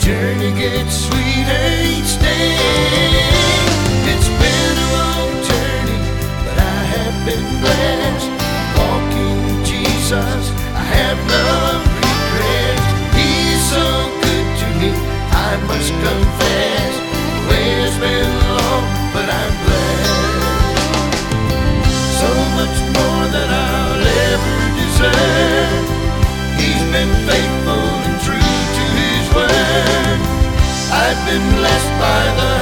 journey gets sweeter each day. It's been a long journey, but I have been blessed. Walking with Jesus, I have no regrets. He's so good to me, I must confess. The way has been long, but I'm blessed. So much more than I'll ever deserve. He's been faithful and true to His word. I've been blessed by the